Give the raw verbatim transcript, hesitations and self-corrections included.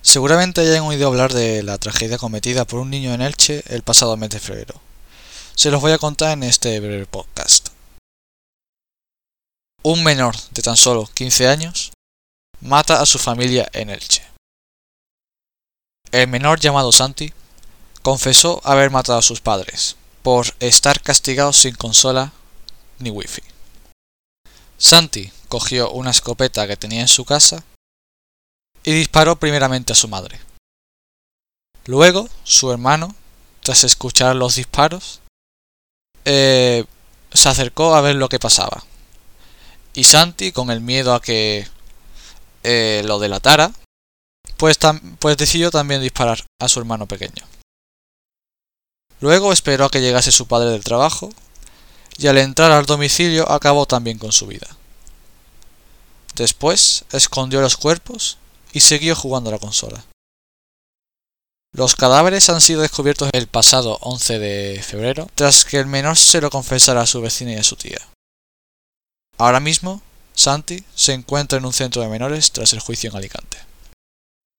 Seguramente hayan oído hablar de la tragedia cometida por un niño en Elche el pasado mes de febrero. Se los voy a contar en este breve podcast. Un menor de tan solo quince años mata a su familia en Elche. El menor, llamado Santi, confesó haber matado a sus padres por estar castigado sin consola ni wifi. Santi cogió una escopeta que tenía en su casa y disparó primeramente a su madre. Luego, su hermano, tras escuchar los disparos, eh, se acercó a ver lo que pasaba. Y Santi, con el miedo a que eh, lo delatara, pues, tam- pues decidió también disparar a su hermano pequeño. Luego esperó a que llegase su padre del trabajo y al entrar al domicilio acabó también con su vida. Después escondió los cuerpos y siguió jugando a la consola. Los cadáveres han sido descubiertos el pasado once de febrero, tras que el menor se lo confesara a su vecina y a su tía. Ahora mismo, Santi se encuentra en un centro de menores tras el juicio en Alicante.